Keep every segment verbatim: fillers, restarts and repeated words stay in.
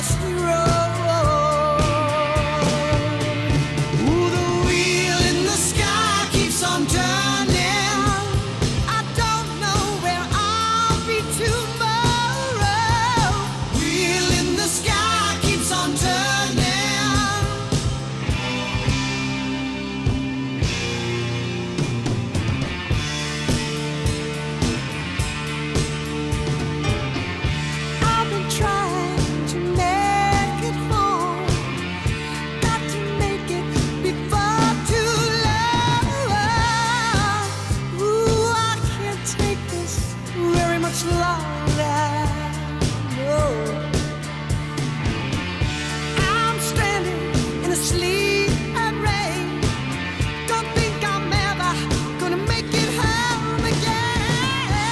dusty road. Ooh, the wheel in the sky keeps on turning. I don't know where I'll be tomorrow. Wheel in the sky keeps on turning. I've been trying to make it home. Got to make it before too long. Ooh, I can't take this very much longer. No. I'm standing in the sleet and rain. Don't think I'm ever gonna make it home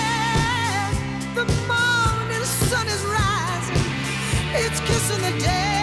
again. The morning sun is rising, it's kissing the day.